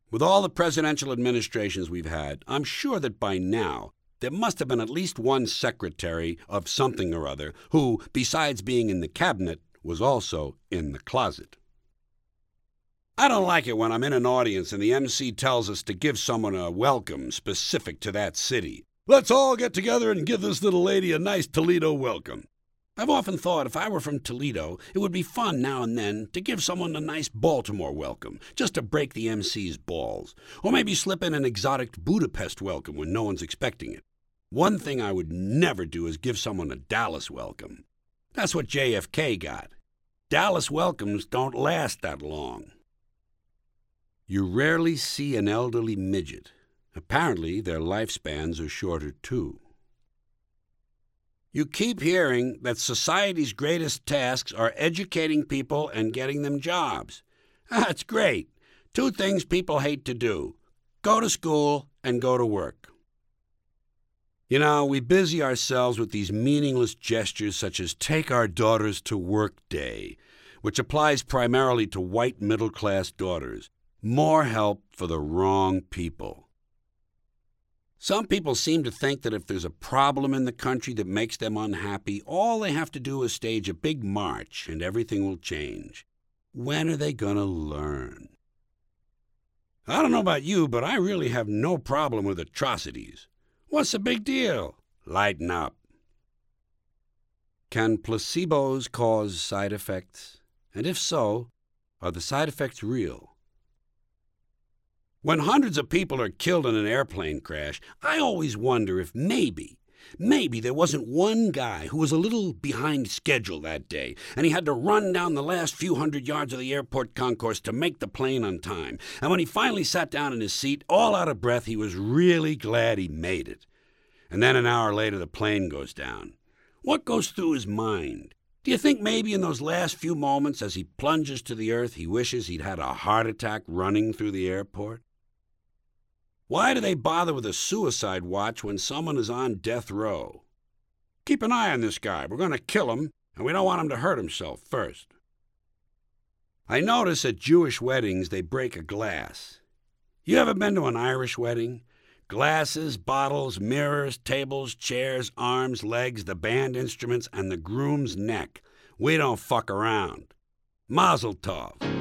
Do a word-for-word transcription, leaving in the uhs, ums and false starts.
With all the presidential administrations we've had, I'm sure that by now there must have been at least one secretary of something or other who, besides being in the cabinet, was also in the closet. I don't like it when I'm in an audience and the M C tells us to give someone a welcome specific to that city. Let's all get together and give this little lady a nice Toledo welcome. I've often thought if I were from Toledo, it would be fun now and then to give someone a nice Baltimore welcome, just to break the M C's balls. Or maybe slip in an exotic Budapest welcome when no one's expecting it. One thing I would never do is give someone a Dallas welcome. That's what J F K got. Dallas welcomes don't last that long. You rarely see an elderly midget. Apparently, their lifespans are shorter too. You keep hearing that society's greatest tasks are educating people and getting them jobs. That's great. Two things people hate to do: go to school and go to work. You know, we busy ourselves with these meaningless gestures such as Take Our Daughters to Work Day, which applies primarily to white middle-class daughters. More help for the wrong people. Some people seem to think that if there's a problem in the country that makes them unhappy, all they have to do is stage a big march and everything will change. When are they going to learn? I don't know about you, but I really have no problem with atrocities. What's the big deal? Lighten up. Can placebos cause side effects? And if so, are the side effects real? When hundreds of people are killed in an airplane crash, I always wonder if maybe, maybe there wasn't one guy who was a little behind schedule that day, and he had to run down the last few hundred yards of the airport concourse to make the plane on time. And when he finally sat down in his seat, all out of breath, he was really glad he made it. And then an hour later, the plane goes down. What goes through his mind? Do you think maybe in those last few moments as he plunges to the earth, he wishes he'd had a heart attack running through the airport? Why do they bother with a suicide watch when someone is on death row? Keep an eye on this guy. We're going to kill him, and we don't want him to hurt himself first. I notice at Jewish weddings they break a glass. You ever been to an Irish wedding? Glasses, bottles, mirrors, tables, chairs, arms, legs, the band instruments, and the groom's neck. We don't fuck around. Mazel tov.